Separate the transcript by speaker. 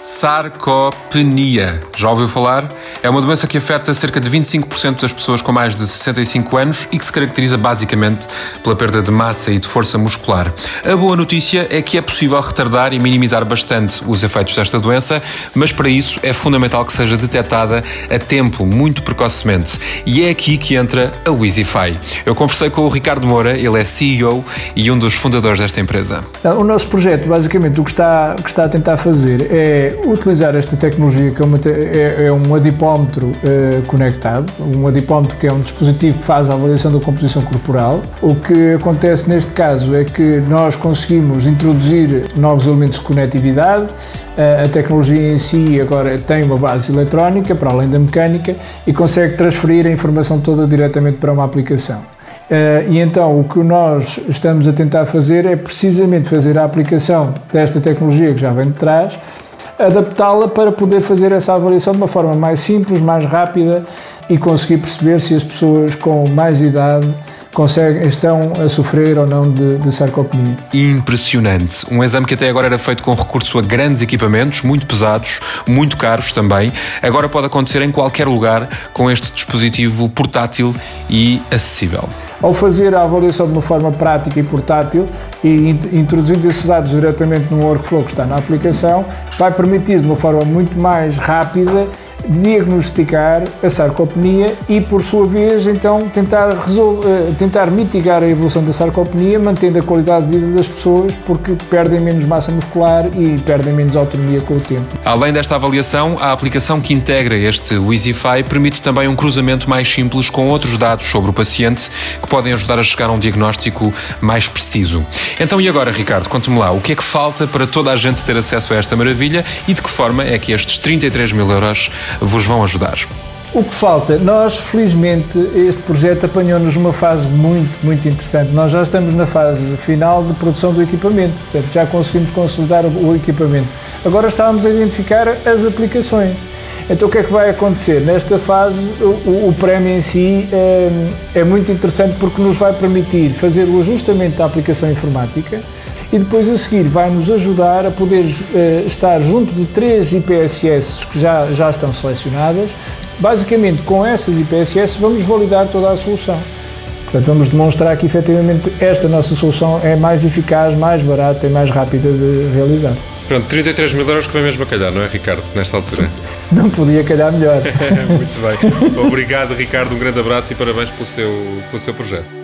Speaker 1: Sarcopenia. Já ouviu falar? É uma doença que afeta cerca de 25% das pessoas com mais de 65 anos e que se caracteriza basicamente pela perda de massa e de força muscular. A boa notícia é que é possível retardar e minimizar bastante os efeitos desta doença, mas para isso é fundamental que seja detectada a tempo, muito precocemente. E é aqui que entra a Wizify. Eu conversei com o Ricardo Moura, ele é CEO e um dos fundadores desta empresa.
Speaker 2: O nosso projeto, basicamente, o que está a tentar fazer é utilizar esta tecnologia que é um adipómetro conectado, um adipómetro que é um dispositivo que faz a avaliação da composição corporal. O que acontece neste caso é que nós conseguimos introduzir novos elementos de conectividade. A tecnologia em si agora tem uma base eletrónica, para além da mecânica, e consegue transferir a informação toda diretamente para uma aplicação. E então o que nós estamos a tentar fazer é precisamente fazer a aplicação desta tecnologia que já vem de trás, adaptá-la para poder fazer essa avaliação de uma forma mais simples, mais rápida e conseguir perceber se as pessoas com mais idade estão a sofrer ou não de sarcopenia.
Speaker 1: Impressionante. Um exame que até agora era feito com recurso a grandes equipamentos, muito pesados, muito caros também. Agora pode acontecer em qualquer lugar com este dispositivo portátil e acessível.
Speaker 2: Ao fazer a avaliação de uma forma prática e portátil e introduzindo esses dados diretamente no workflow que está na aplicação, vai permitir de uma forma muito mais rápida diagnosticar a sarcopenia e, por sua vez, então tentar mitigar a evolução da sarcopenia, mantendo a qualidade de vida das pessoas, porque perdem menos massa muscular e perdem menos autonomia com o tempo.
Speaker 1: Além desta avaliação, a aplicação que integra este Wizify permite também um cruzamento mais simples com outros dados sobre o paciente que podem ajudar a chegar a um diagnóstico mais preciso. Então, e agora, Ricardo, conte-me lá, o que é que falta para toda a gente ter acesso a esta maravilha e de que forma é que estes 33 mil euros vos vão ajudar?
Speaker 2: O que falta? Nós, felizmente, este projeto apanhou-nos numa fase muito interessante. Nós já estamos na fase final de produção do equipamento, portanto já conseguimos consolidar o equipamento. Agora estávamos a identificar as aplicações. Então o que é que vai acontecer? Nesta fase o prémio em si é muito interessante porque nos vai permitir fazer o ajustamento da aplicação informática e depois a seguir vai-nos ajudar a poder estar junto de 3 IPSS que já estão selecionadas. Basicamente, com essas IPSS vamos validar toda a solução. Portanto, vamos demonstrar que efetivamente esta nossa solução é mais eficaz, mais barata e mais rápida de realizar.
Speaker 1: Pronto, 33 mil euros que vem mesmo a calhar, não é, Ricardo, nesta altura?
Speaker 2: Não podia calhar melhor.
Speaker 1: Muito bem. Obrigado, Ricardo, um grande abraço e parabéns pelo seu projeto.